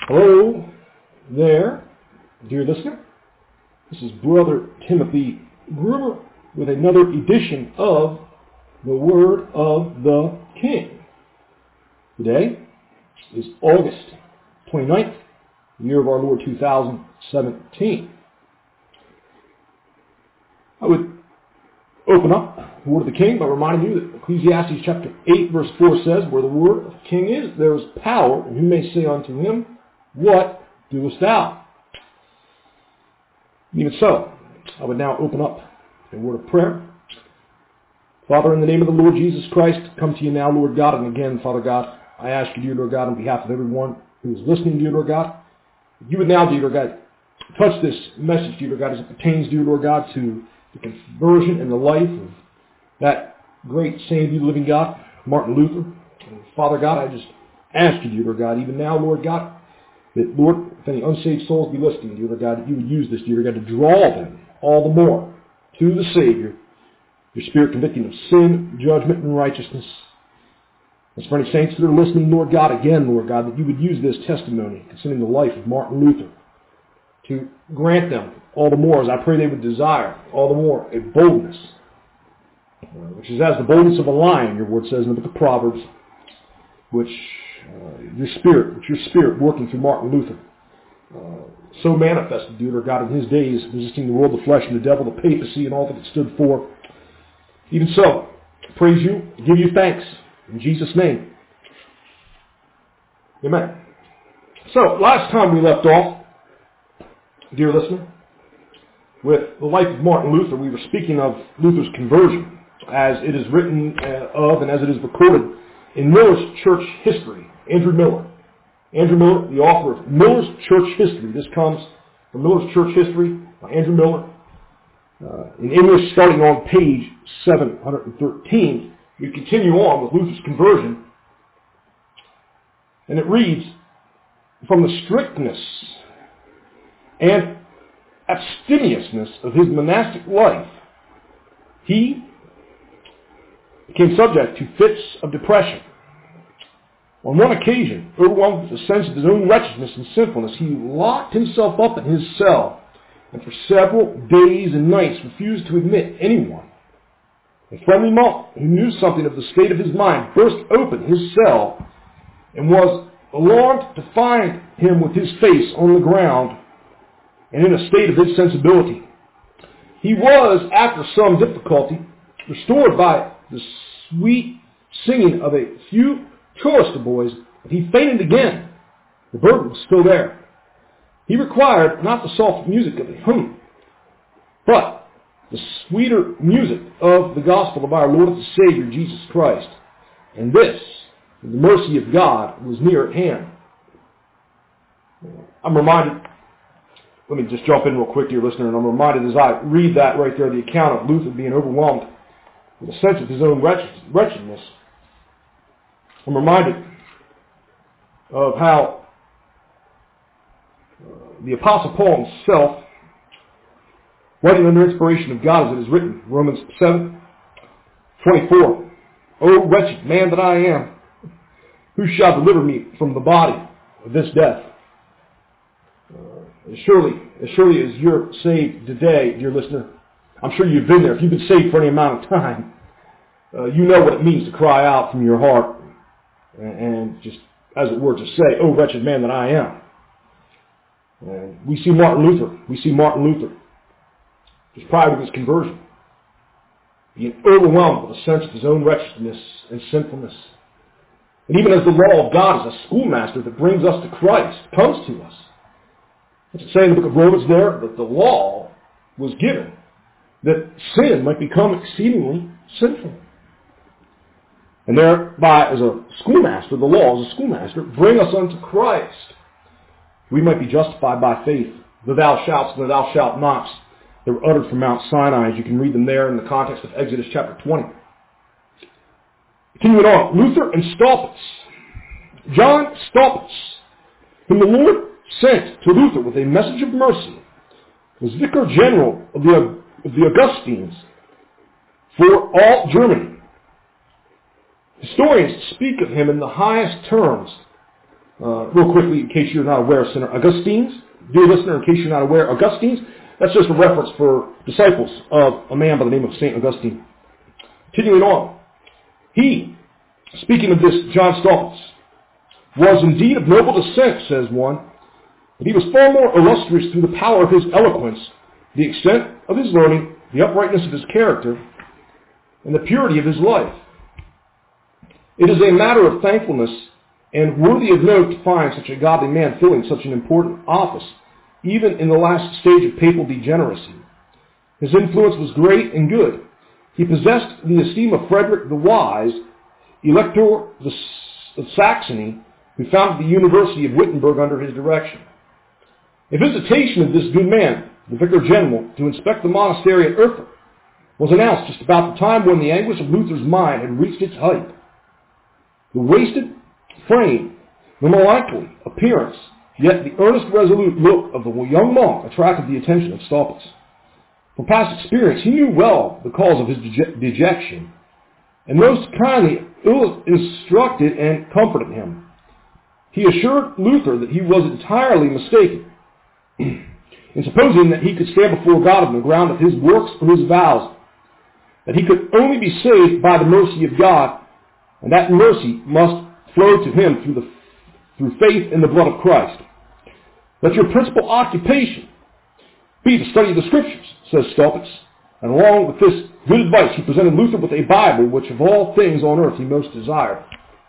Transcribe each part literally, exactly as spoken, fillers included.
Hello there, dear listener. This is Brother Timothy Gruber with another edition of the Word of the King. Today is August twenty-ninth, the year of our Lord two thousand seventeen. I would open up the Word of the King by reminding you that Ecclesiastes chapter eight verse four says, where the Word of the King is, there is power, and who may say unto him, What doest thou? Even so, I would now open up a word of prayer. Father, in the name of the Lord Jesus Christ, come to you now, Lord God, and again, Father God, I ask you, dear Lord God, on behalf of everyone who is listening, dear Lord God, you would now, dear Lord God, touch this message, dear Lord God, as it pertains, dear Lord God, to the conversion and the life of that great saint of the living God, Martin Luther. And Father God, I just ask you, dear Lord God, even now, Lord God, that, Lord, if any unsaved souls be listening, dear Lord God, that you would use this, dear Lord God, to draw them all the more to the Savior, your Spirit convicting of sin, judgment, and righteousness. As for any saints that are listening, Lord God, again, Lord God, that you would use this testimony concerning the life of Martin Luther to grant them all the more, as I pray they would desire, all the more a boldness, uh, which is as the boldness of a lion, your word says in the book of Proverbs, which uh, your Spirit, which your Spirit working through Martin Luther, uh, so manifested, dear Lord God, in his days, resisting the world, the flesh, and the devil, the papacy, and all that it stood for. Even so, praise you, give you thanks, in Jesus' name. Amen. So, last time we left off, dear listener, with the life of Martin Luther, we were speaking of Luther's conversion, as it is written uh, of and as it is recorded in Miller's church history. Andrew Miller. Andrew Miller, the author of Miller's Church History. This comes from Miller's Church History by Andrew Miller. Uh, in English, starting on page seven hundred thirteen, we continue on with Luther's conversion. And it reads, from the strictness and abstemiousness of his monastic life, he became subject to fits of depression. On one occasion, overwhelmed with a sense of his own wretchedness and sinfulness, he locked himself up in his cell and for several days and nights refused to admit anyone. A friendly monk who knew something of the state of his mind burst open his cell and was alarmed to find him with his face on the ground and in a state of insensibility. He was, after some difficulty, restored by the sweet singing of a few chorister boys, but he fainted again. The burden was still there. He required not the soft music of a hymn, but the sweeter music of the gospel of our Lord and Savior Jesus Christ. And this, the mercy of God, was near at hand. I'm reminded, let me just jump in real quick, dear listener, and I'm reminded as I read that right there, the account of Luther being overwhelmed with a sense of his own wretchedness. I'm reminded of how uh, the Apostle Paul himself, writing under inspiration of God as it is written, Romans seven twenty-four, O wretched man that I am, who shall deliver me from the body of this death? Uh, as surely, as surely as you're saved today, dear listener, I'm sure you've been there. If you've been saved for any amount of time, uh, you know what it means to cry out from your heart and just, as it were, to say, "Oh, wretched man that I am." And we see Martin Luther. We see Martin Luther, just prior to his conversion, being overwhelmed with a sense of his own wretchedness and sinfulness. And even as the law of God is a schoolmaster that brings us to Christ, comes to us. It's saying in the book of Romans there that the law was given that sin might become exceedingly sinful. And thereby, as a schoolmaster, the law as a schoolmaster, bring us unto Christ. We might be justified by faith. The thou shalt and the thou shalt nots that were uttered from Mount Sinai, as you can read them there in the context of Exodus chapter twenty. Continuing on, Luther and Staupitz. John Staupitz, whom the Lord sent to Luther with a message of mercy, was vicar general of the, of the Augustines for all Germany. Historians speak of him in the highest terms Uh, real quickly, in case you're not aware, Senator Augustine's, dear listener, in case you're not aware, Augustine's, that's just a reference for disciples of a man by the name of Saint Augustine. Continuing on, he, speaking of this John Staupitz, was indeed of noble descent, says one, but he was far more illustrious through the power of his eloquence, the extent of his learning, the uprightness of his character, and the purity of his life. It is a matter of thankfulness and worthy of note to find such a godly man filling such an important office, even in the last stage of papal degeneracy. His influence was great and good. He possessed the esteem of Frederick the Wise, Elector of Saxony, who founded the University of Wittenberg under his direction. A visitation of this good man, the Vicar General, to inspect the monastery at Erfurt, was announced just about the time when the anguish of Luther's mind had reached its height. The wasted frame, the melancholy appearance, yet the earnest, resolute look of the young monk attracted the attention of Staupitz. From past experience, he knew well the cause of his dege- dejection, and most kindly instructed and comforted him. He assured Luther that he was entirely mistaken in supposing that he could stand before God on the ground of his works or his vows, that he could only be saved by the mercy of God, and that mercy must flow to him through, the, through faith in the blood of Christ. Let your principal occupation be the study of the Scriptures, says Staupitz, and along with this good advice, he presented Luther with a Bible which of all things on earth he most desired.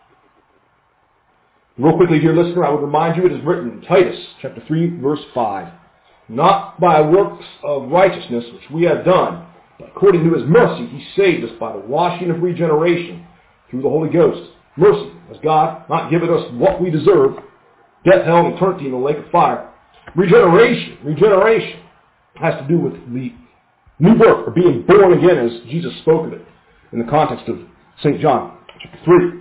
Real quickly, dear listener, I would remind you it is written in Titus chapter three, verse five, not by works of righteousness which we have done, but according to his mercy he saved us by the washing of regeneration through the Holy Ghost. Mercy, as God not given us what we deserve, death, hell, and eternity in the lake of fire. Regeneration, regeneration has to do with the new birth, or being born again, as Jesus spoke of it in the context of Saint John chapter three.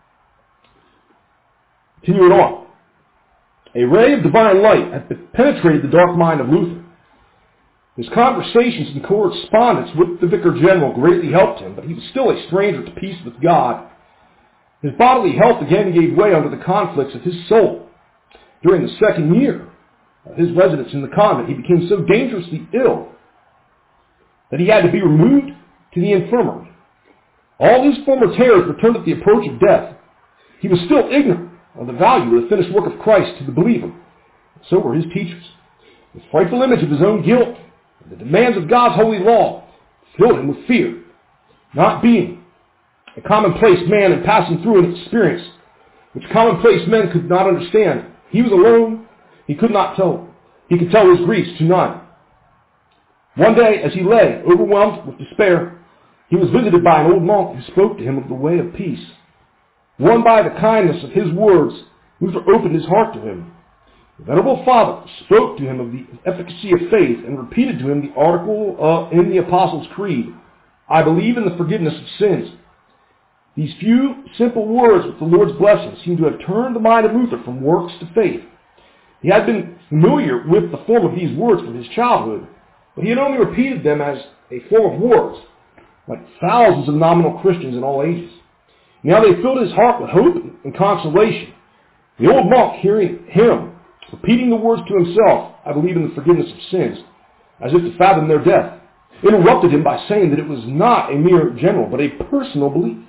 Continuing on, a ray of divine light had penetrated the dark mind of Luther. His conversations and correspondence with the Vicar General greatly helped him, but he was still a stranger to peace with God. His bodily health again gave way under the conflicts of his soul. During the second year of his residence in the convent, he became so dangerously ill that he had to be removed to the infirmary. All his former terrors returned at the approach of death. He was still ignorant of the value of the finished work of Christ to the believer. So were his teachers. The frightful image of his own guilt and the demands of God's holy law filled him with fear. Not being a commonplace man and passing through an experience which commonplace men could not understand, he was alone. He could not tell. He could tell his griefs to none. One day, as he lay, overwhelmed with despair, he was visited by an old monk who spoke to him of the way of peace. Won by the kindness of his words, Luther opened his heart to him. The venerable father spoke to him of the efficacy of faith and repeated to him the article uh, in the Apostles' Creed, I believe in the forgiveness of sins. These few simple words with the Lord's blessing seem to have turned the mind of Luther from works to faith. He had been familiar with the form of these words from his childhood, but he had only repeated them as a form of words, like thousands of nominal Christians in all ages. Now they filled his heart with hope and consolation. The old monk, hearing him, repeating the words to himself, I believe in the forgiveness of sins, as if to fathom their death, interrupted him by saying that it was not a mere general, but a personal belief.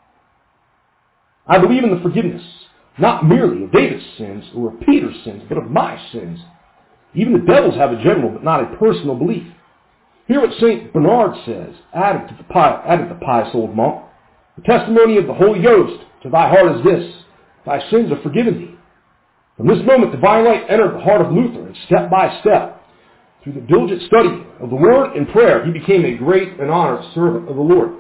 I believe in the forgiveness, not merely of David's sins or of Peter's sins, but of my sins. Even the devils have a general, but not a personal belief. Hear what Saint Bernard says, added, to the pious, added the pious old monk. The testimony of the Holy Ghost to thy heart is this, thy sins are forgiven thee. From this moment divine light entered the heart of Luther, and step by step, through the diligent study of the Word and prayer, he became a great and honored servant of the Lord.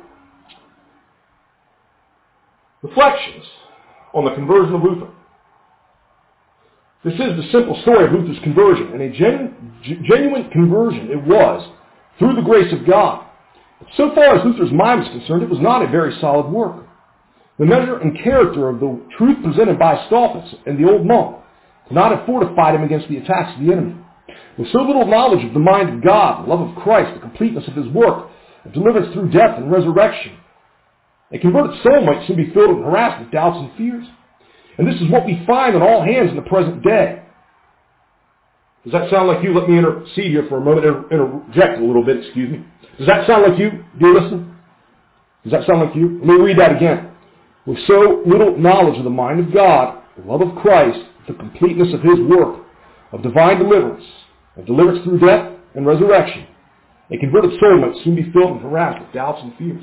Reflections on the conversion of Luther. This is the simple story of Luther's conversion, and a genu- genuine conversion it was, through the grace of God. But so far as Luther's mind was concerned, it was not a very solid work. The measure and character of the truth presented by Staupitz and the old monk could not have fortified him against the attacks of the enemy. With so little knowledge of the mind of God, the love of Christ, the completeness of his work, of deliverance through death and resurrection, a converted soul might soon be filled and harassed with doubts and fears. And this is what we find on all hands in the present day. Does that sound like you? Let me intercede here for a moment, interject a little bit, excuse me. Does that sound like you, dear listener? Does that sound like you? Let me read that again. With so little knowledge of the mind of God, the love of Christ, the completeness of his work, of divine deliverance, of deliverance through death and resurrection, a converted soul might soon be filled and harassed with doubts and fears.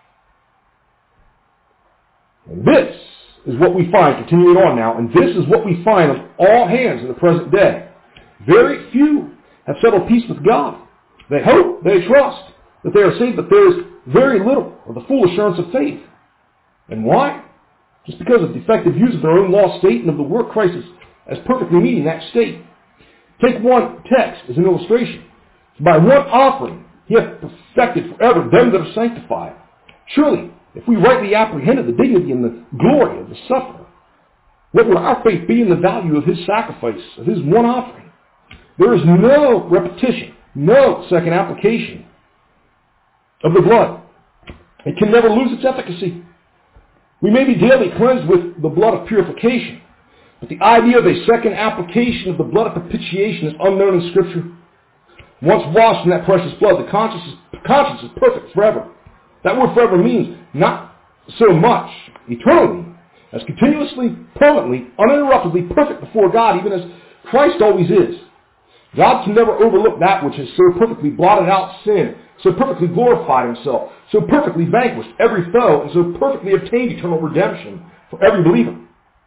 And this is what we find, continuing on now, and this is what we find on all hands in the present day. Very few have settled peace with God. They hope, they trust that they are saved, but there is very little of the full assurance of faith. And why? Just because of defective views of their own lost state and of the work Christ is as perfectly meeting that state. Take one text as an illustration. By one offering, he hath perfected forever them that are sanctified. Surely, if we rightly apprehended the dignity and the glory of the sufferer, what would our faith be in the value of his sacrifice, of his one offering? There is no repetition, no second application of the blood. It can never lose its efficacy. We may be daily cleansed with the blood of purification, but the idea of a second application of the blood of propitiation is unknown in Scripture. Once washed in that precious blood, the conscience is, conscience is perfect forever. That word forever means not so much eternally as continuously, permanently, uninterruptedly perfect before God, even as Christ always is. God can never overlook that which has so perfectly blotted out sin, so perfectly glorified himself, so perfectly vanquished every foe, and so perfectly obtained eternal redemption for every believer.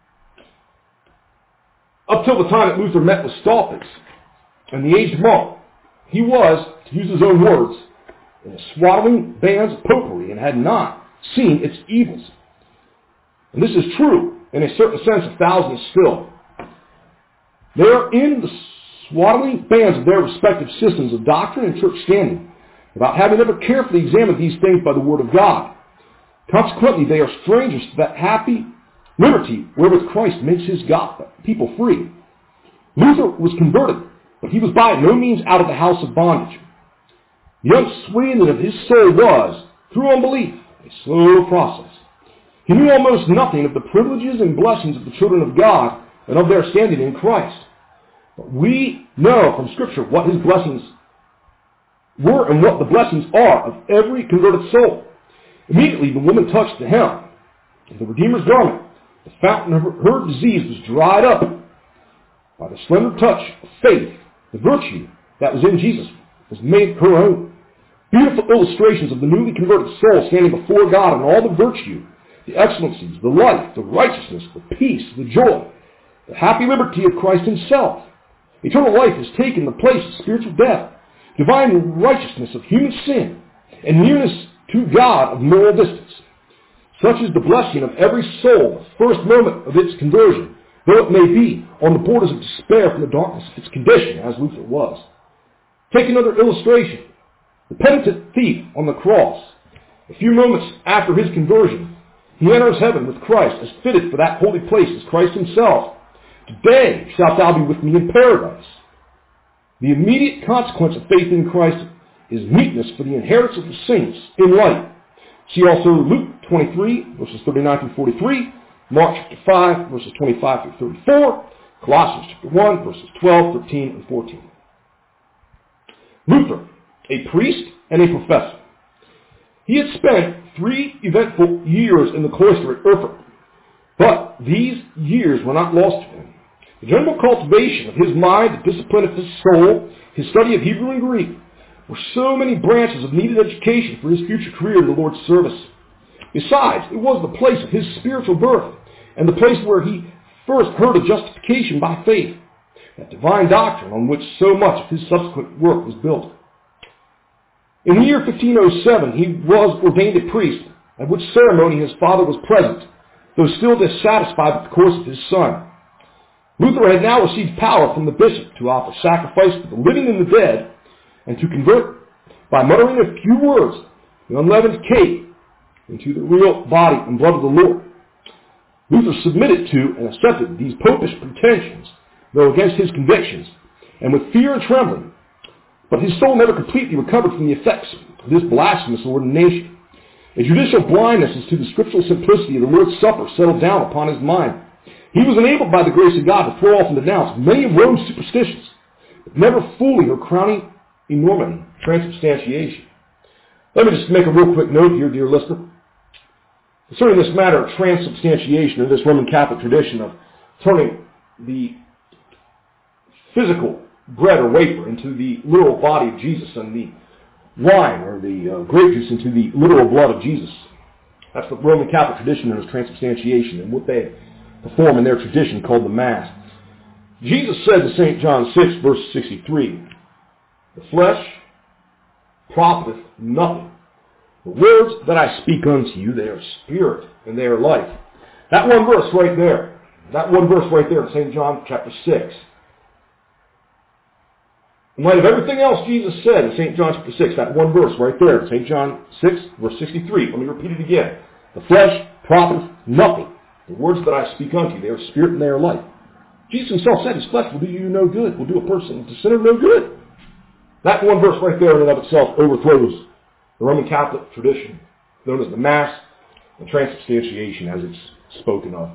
Up till the time that Luther met with Staupitz and the aged monk, he was, to use his own words, in the swaddling bands of popery and had not seen its evils. And this is true, in a certain sense, of thousands still. They are in the swaddling bands of their respective systems of doctrine and church standing, without having ever carefully examined these things by the Word of God. Consequently, they are strangers to that happy liberty wherewith Christ makes his God people free. Luther was converted, but he was by no means out of the house of bondage. The unsweetening of his soul was, through unbelief, a slow process. He knew almost nothing of the privileges and blessings of the children of God and of their standing in Christ. But we know from Scripture what his blessings were and what the blessings are of every converted soul. Immediately the woman touched the hem of the Redeemer's garment. The fountain of her, her disease was dried up. By the slender touch of faith, the virtue that was in Jesus was made her own. Beautiful illustrations of the newly converted soul standing before God in all the virtue, the excellencies, the life, the righteousness, the peace, the joy, the happy liberty of Christ himself. Eternal life has taken the place of spiritual death, divine righteousness of human sin, and nearness to God of moral distance. Such is the blessing of every soul, the first moment of its conversion, though it may be on the borders of despair from the darkness of its condition, as Luther was. Take another illustration. The penitent thief on the cross. A few moments after his conversion, he enters heaven with Christ as fitted for that holy place as Christ himself. Today shalt thou be with me in paradise. The immediate consequence of faith in Christ is meetness for the inheritance of the saints in light. See also Luke twenty-three, verses thirty-nine through forty-three, Mark chapter five, verses twenty-five through thirty-four, Colossians chapter one, verses twelve, thirteen, and fourteen. Luther, a priest and a professor. He had spent three eventful years in the cloister at Erfurt, but these years were not lost to him. The general cultivation of his mind, the discipline of his soul, his study of Hebrew and Greek, were so many branches of needed education for his future career in the Lord's service. Besides, it was the place of his spiritual birth, and the place where he first heard of justification by faith, that divine doctrine on which so much of his subsequent work was built. In the year fifteen oh seven, he was ordained a priest, at which ceremony his father was present, though still dissatisfied with the course of his son. Luther had now received power from the bishop to offer sacrifice to the living and the dead, and to convert, by muttering a few words, the unleavened cake into the real body and blood of the Lord. Luther submitted to and accepted these popish pretensions, though against his convictions, and with fear and trembling. But his soul never completely recovered from the effects of this blasphemous ordination. A judicial blindness as to the scriptural simplicity of the Lord's Supper settled down upon his mind, He was enabled by the grace of God to throw off and denounce many of Rome's superstitions, but never fully her crowning enormity, transubstantiation. Let me just make a real quick note here, dear listener. Concerning this matter of transubstantiation, or this Roman Catholic tradition of turning the physical bread or wafer into the literal body of Jesus and the wine or the uh, grape juice into the literal blood of Jesus. That's the Roman Catholic tradition known as transubstantiation and what they perform in their tradition called the Mass. Jesus said to Saint John six, verse sixty-three, "The flesh profiteth nothing. The words that I speak unto you, they are spirit and they are life." That one verse right there, that one verse right there in Saint John chapter six. In light of everything else Jesus said in Saint John chapter six, that one verse right there, Saint John six, verse sixty-three. Let me repeat it again. "The flesh profiteth nothing. The words that I speak unto you, they are spirit and they are life." Jesus himself said his flesh will do you no good, will do a person, the sinner, no good. That one verse right there in and of itself overthrows the Roman Catholic tradition known as the Mass and transubstantiation as it's spoken of.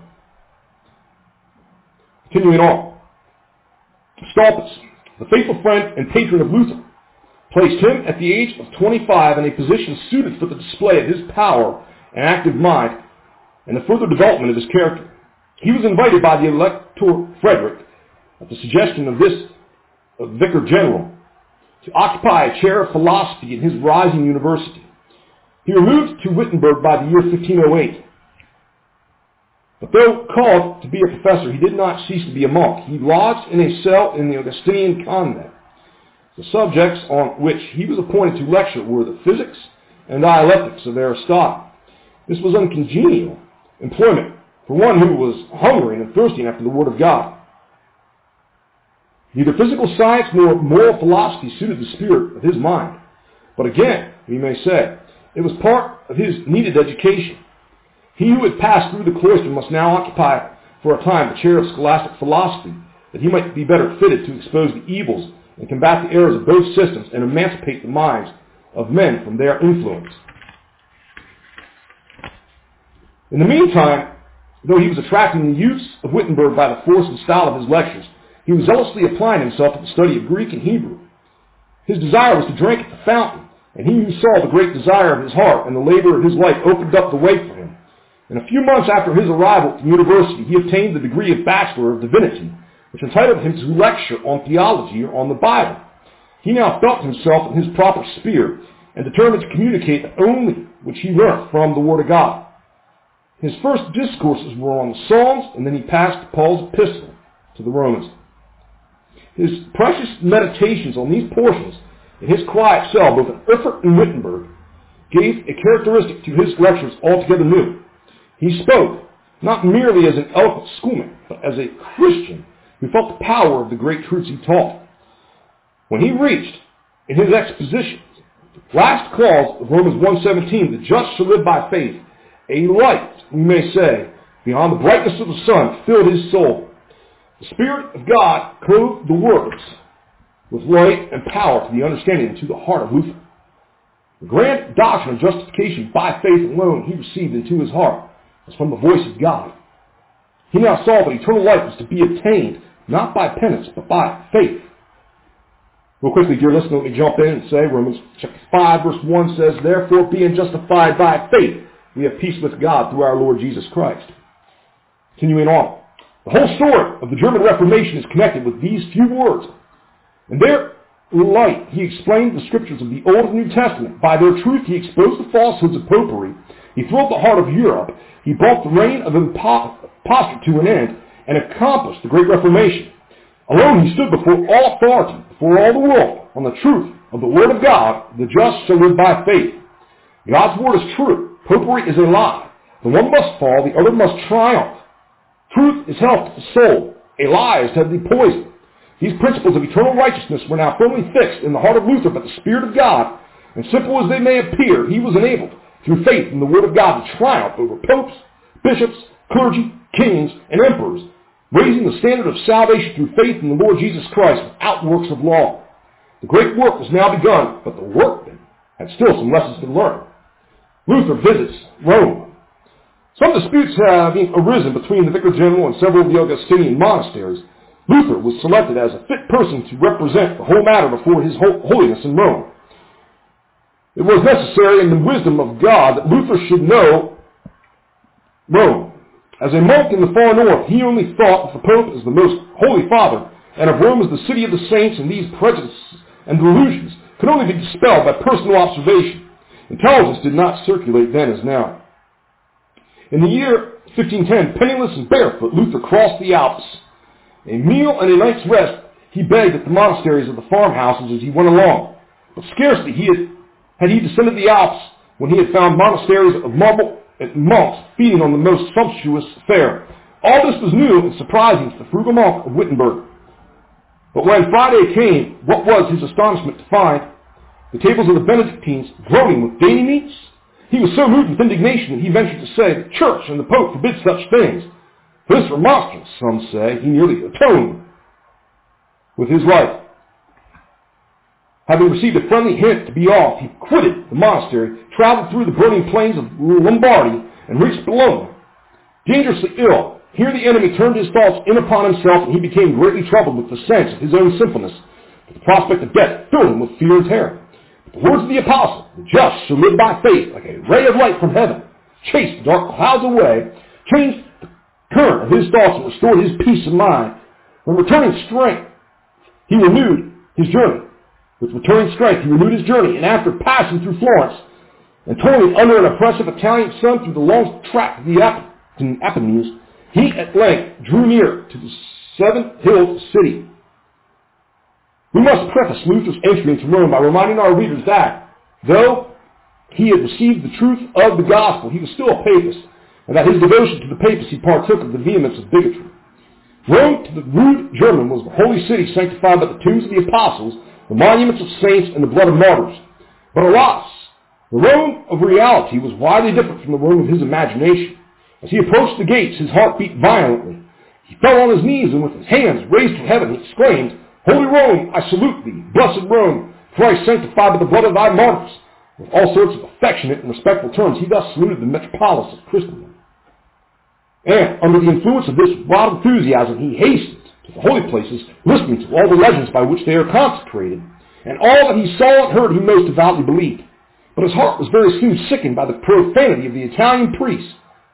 Continuing on. Stulpus, the faithful friend and patron of Luther, placed him at the age of twenty-five in a position suited for the display of his power and active mind and the further development of his character. He was invited by the Elector Frederick, at the suggestion of this of Vicar General, to occupy a chair of philosophy in his rising university. He removed to Wittenberg by the year fifteen oh eight. But though called to be a professor, he did not cease to be a monk. He lodged in a cell in the Augustinian convent. The subjects on which he was appointed to lecture were the physics and dialectics of Aristotle. This was uncongenial employment for one who was hungering and thirsting after the Word of God. Neither physical science nor moral philosophy suited the spirit of his mind. But again, we may say, it was part of his needed education. He who had passed through the cloister must now occupy for a time the chair of scholastic philosophy, that he might be better fitted to expose the evils and combat the errors of both systems and emancipate the minds of men from their influence. In the meantime, though he was attracting the youths of Wittenberg by the force and style of his lectures, he was zealously applying himself to the study of Greek and Hebrew. His desire was to drink at the fountain, and he who saw the great desire of his heart and the labor of his life opened up the way for him. In a few months after his arrival at the university, he obtained the degree of Bachelor of Divinity, which entitled him to lecture on theology or on the Bible. He now felt himself in his proper sphere and determined to communicate only which he learnt from the Word of God. His first discourses were on the Psalms, and then he passed to Paul's epistle to the Romans. His precious meditations on these portions in his quiet cell, both at Erfurt and Wittenberg, gave a characteristic to his lectures altogether new. He spoke not merely as an eloquent schoolman, but as a Christian who felt the power of the great truths he taught. When he reached, in his exposition, the last clause of Romans one seventeen, "The just shall live by faith," a light, we may say, beyond the brightness of the sun, filled his soul. The Spirit of God clothed the words with light and power to the understanding and to the heart of Luther. The grand doctrine of justification by faith alone he received into his heart was from the voice of God. He now saw that eternal life was to be obtained not by penance, but by faith. Real quickly, dear listener, let me jump in and say, Romans chapter five, verse one says, "Therefore, being justified by faith, we have peace with God through our Lord Jesus Christ." Continuing on. The whole story of the German Reformation is connected with these few words. In their light, he explained the scriptures of the Old and New Testament. By their truth, he exposed the falsehoods of popery. He thrilled the heart of Europe. He brought the reign of imposture to an end and accomplished the Great Reformation. Alone, he stood before all authority, before all the world, on the truth of the Word of God. The just shall live by faith. God's Word is true. Popery is a lie. The one must fall, the other must triumph. Truth is health to the soul. A lie is deadly poison. These principles of eternal righteousness were now firmly fixed in the heart of Luther by the Spirit of God, and simple as they may appear, he was enabled, through faith in the Word of God, to triumph over popes, bishops, clergy, kings, and emperors, raising the standard of salvation through faith in the Lord Jesus Christ without works of law. The great work was now begun, but the workmen had still some lessons to learn. Luther visits Rome. Some disputes having arisen between the Vicar General and several of the Augustinian monasteries, Luther was selected as a fit person to represent the whole matter before His Holiness in Rome. It was necessary in the wisdom of God that Luther should know Rome. As a monk in the far north, he only thought of the Pope as the most Holy Father, and of Rome as the city of the saints, and these prejudices and delusions could only be dispelled by personal observation. Intelligence did not circulate then as now. In the year fifteen ten, penniless and barefoot, Luther crossed the Alps. A meal and a night's rest he begged at the monasteries of the farmhouses as he went along. But scarcely he had, had he descended the Alps when he had found monasteries of marble and monks feeding on the most sumptuous fare. All this was new and surprising to the frugal monk of Wittenberg. But when Friday came, what was his astonishment to find the tables of the Benedictines groaning with dainty meats? He was so moved with indignation that he ventured to say, the Church and the Pope forbid such things. For this remonstrance, some say, he nearly atoned with his life. Having received a friendly hint to be off, he quitted the monastery, traveled through the burning plains of Lombardy, and reached Bologna. Dangerously ill, here the enemy turned his thoughts in upon himself, and he became greatly troubled with the sense of his own sinfulness. The prospect of death filled him with fear and terror. But the words of the apostle, the just shall live by faith, like a ray of light from heaven, chased the dark clouds away, changed the current of his thoughts, and restored his peace of mind. When returning strength, he renewed his journey. With returning strength, he renewed his journey, and after passing through Florence and toiling under an oppressive Italian sun through the long tract of the Apennines, he at length drew near to the seven-hilled city. We must preface Luther's entry into Rome by reminding our readers that, though he had received the truth of the gospel, he was still a papist, and that his devotion to the papacy partook of the vehemence of bigotry. Rome, to the rude German, was the holy city sanctified by the tombs of the apostles, the monuments of saints, and the blood of martyrs. But alas, the Rome of reality was widely different from the Rome of his imagination. As he approached the gates, his heart beat violently. He fell on his knees, and with his hands raised to heaven, he exclaimed, Holy Rome, I salute thee, blessed Rome, thrice sanctified by the blood of thy martyrs. With all sorts of affectionate and respectful terms, he thus saluted the metropolis of Christendom. And, under the influence of this wild enthusiasm, he hastened to the holy places, listening to all the legends by which they are consecrated, and all that he saw and heard he most devoutly believed. But his heart was very soon sickened by the profanity of the Italian priests.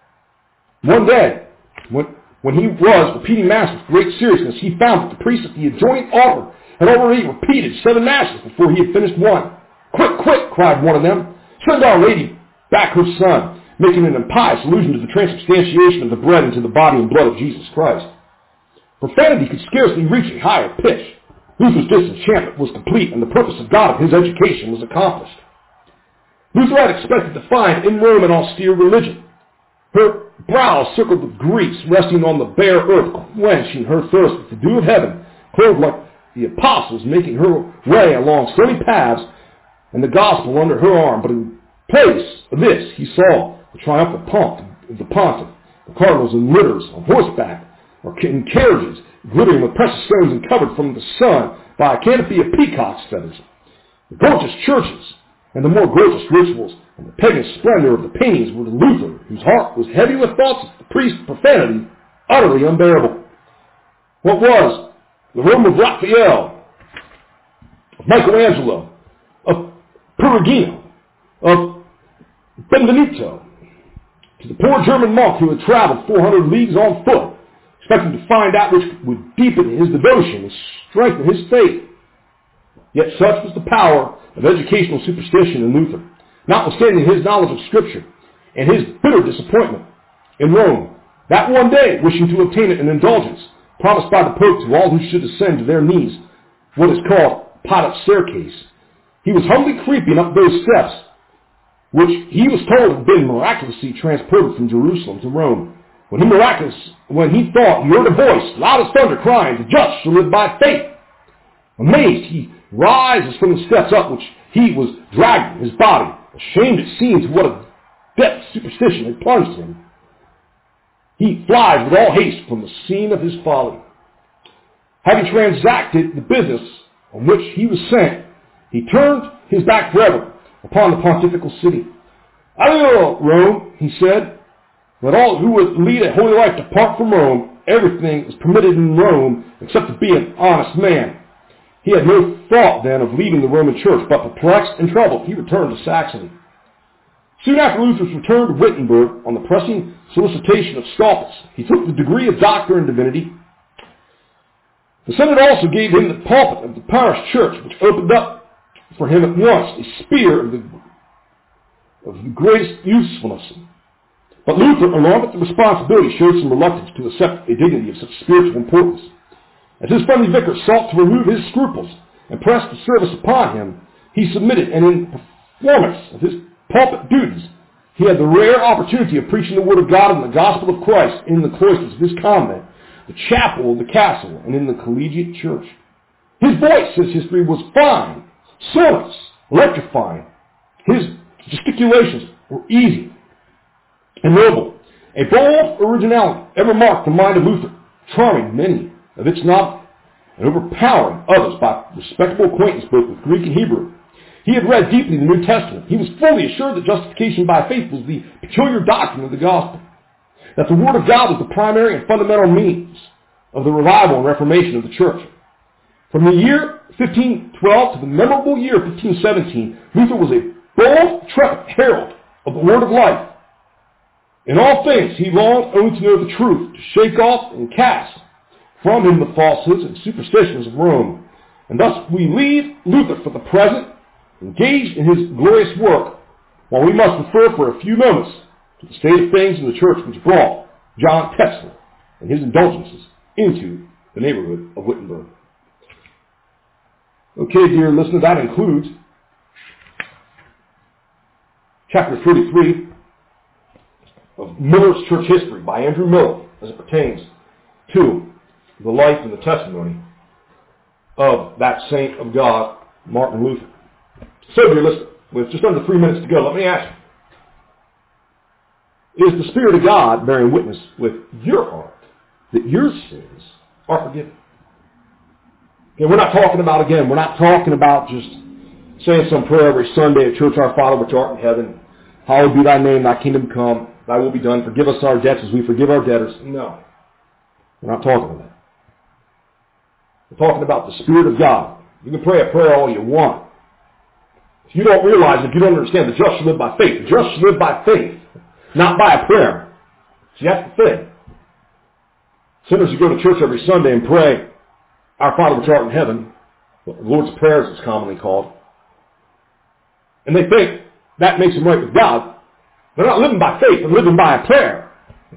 One day, when, when he was repeating Mass with great seriousness, he found that the priest at the adjoining altar had already repeated seven Masses before he had finished one. Quick, quick, cried one of them, send Our Lady back her son, making an impious allusion to the transubstantiation of the bread into the body and blood of Jesus Christ. Profanity could scarcely reach a higher pitch. Luther's disenchantment was complete, and the purpose of God of his education was accomplished. Luther had expected to find in Rome an austere religion, her brow circled with grease, resting on the bare earth, quenching her thirst with the dew of heaven, clothed like the apostles, making her way along stony paths, and the gospel under her arm. But in place of this, he saw the triumphant pomp of the pontiff, the cardinals in litters, on horseback, or in carriages, glittering with precious stones and covered from the sun by a canopy of peacock's feathers. The gorgeous churches and the more gorgeous rituals and the pagan splendor of the paintings were to Luther, whose heart was heavy with thoughts of the priest's profanity, utterly unbearable. What was the Rome of Raphael, of Michelangelo, of Perugino, of Benvenuto, to the poor German monk who had traveled four hundred leagues on foot, expecting to find out which would deepen his devotion and strengthen his faith? Yet such was the power of educational superstition in Luther, notwithstanding his knowledge of Scripture and his bitter disappointment in Rome, that one day, wishing to obtain an indulgence promised by the Pope to all who should ascend to their knees, what is called Pilate's staircase, he was humbly creeping up those steps, which he was told had been miraculously transported from Jerusalem to Rome, when he miraculous, when he thought he heard a voice, loud as thunder, crying, the just shall live by faith. Amazed, he rises from the steps up which he was dragging his body, ashamed at seeing to what a depth superstition had plunged him. He flies with all haste from the scene of his folly. Having transacted the business on which he was sent, he turned his back forever upon the pontifical city. Adieu, Rome, he said. Let all who would lead a holy life depart from Rome. Everything is permitted in Rome except to be an honest man. He had no thought then of leaving the Roman church, but perplexed and troubled, he returned to Saxony. Soon after Luther's return to Wittenberg, on the pressing solicitation of Stolpus, he took the degree of doctor in divinity. The Senate also gave him the pulpit of the parish church, which opened up for him at once a sphere of the, of the greatest usefulness. But Luther, along with the responsibility, showed some reluctance to accept a dignity of such spiritual importance. As his friendly vicar sought to remove his scruples and press the service upon him, he submitted, and in performance of his pulpit duties, he had the rare opportunity of preaching the word of God and the gospel of Christ in the cloisters of his convent, the chapel of the castle, and in the collegiate church. His voice, says history, was fine, sonorous, electrifying. His gesticulations were easy and noble. A bold originality ever marked the mind of Luther, charming many of its novelty and overpowering others by respectable acquaintance both with Greek and Hebrew. He had read deeply the New Testament. He was fully assured that justification by faith was the peculiar doctrine of the gospel, that the Word of God was the primary and fundamental means of the revival and reformation of the church. From the year fifteen twelve to the memorable year fifteen seventeen, Luther was a bold, intrepid herald of the Word of life. In all things, he longed only to know the truth, to shake off and cast from him the falsehoods and superstitions of Rome. And thus we leave Luther for the present, engaged in his glorious work, while we must refer for a few moments to the state of things in the church which brought John Tetzel and his indulgences into the neighborhood of Wittenberg. Okay, dear listener, that includes chapter thirty-three of Miller's Church History by Andrew Miller, as it pertains to the life and the testimony of that saint of God, Martin Luther. So, dear listener, with just under three minutes to go, let me ask you, is the Spirit of God bearing witness with your heart that your sins are forgiven? Okay, we're not talking about, again, we're not talking about just saying some prayer every Sunday at church, Our Father which art in heaven, hallowed be thy name, thy kingdom come, thy will be done, forgive us our debts as we forgive our debtors. No, we're not talking about that. We're talking about the Spirit of God. You can pray a prayer all you want. If you don't realize, if you don't understand, the just shall live by faith. The just shall live by faith, not by a prayer. See, that's the thing. Sinners who go to church every Sunday and pray, Our Father which art in heaven, the Lord's Prayer as it's commonly called, and they think that makes them right with God. They're not living by faith, they're living by a prayer.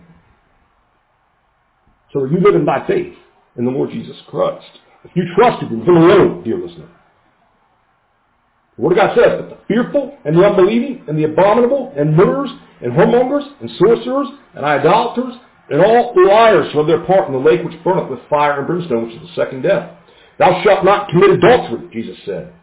So are you living by faith in the Lord Jesus Christ? If you trusted in Him alone, dear listener. The Word of God says that the fearful and the unbelieving and the abominable and murderers and whoremongers and sorcerers and idolaters and all liars shall have their part in the lake which burneth with fire and brimstone, which is the second death. Thou shalt not commit adultery, Jesus said.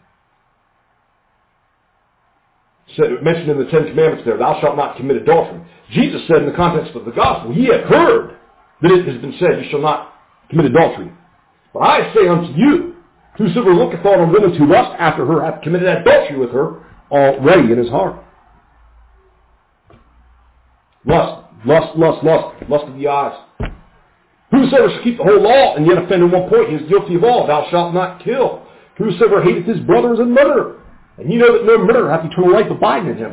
Said, mentioned in the Ten Commandments there, thou shalt not commit adultery. Jesus said in the context of the gospel, ye have heard that it has been said, you shall not commit adultery. But I say unto you, whosoever looketh on a woman to lust after her hath committed adultery with her already in his heart. Lust, lust, lust, lust, lust of the eyes. Whosoever shall keep the whole law and yet offend in one point, he is guilty of all. Thou shalt not kill. Whosoever hateth his brother is a murderer. And you know that no murderer hath eternal life abiding in him.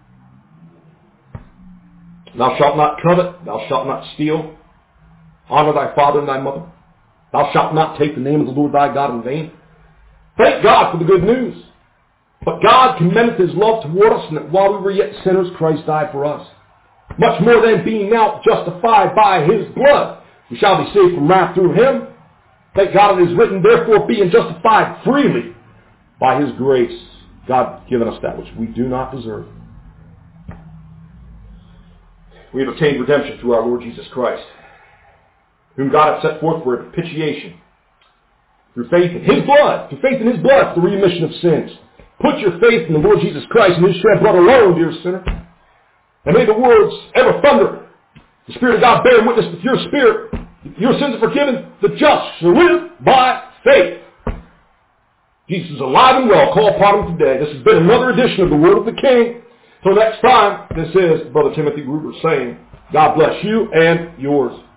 Thou shalt not covet. Thou shalt not steal. Honor thy father and thy mother. Thou shalt not take the name of the Lord thy God in vain. Thank God for the good news. But God commendeth his love toward us, and that while we were yet sinners, Christ died for us. Much more than being now justified by his blood, we shall be saved from wrath through him. Thank God it is written, therefore being justified freely by his grace, God hath given us that which we do not deserve. We have obtained redemption through our Lord Jesus Christ, whom God hath set forth for a propitiation, through faith in his blood, through faith in his blood, for the remission of sins. Put your faith in the Lord Jesus Christ and his shed blood alone, dear sinner. And may the words ever thunder, the Spirit of God bear witness with your spirit, your sins are forgiven, the just shall live by faith. Jesus is alive and well. Call upon him today. This has been another edition of the Word of the King. Till next time, this is Brother Timothy Gruber saying, God bless you and yours.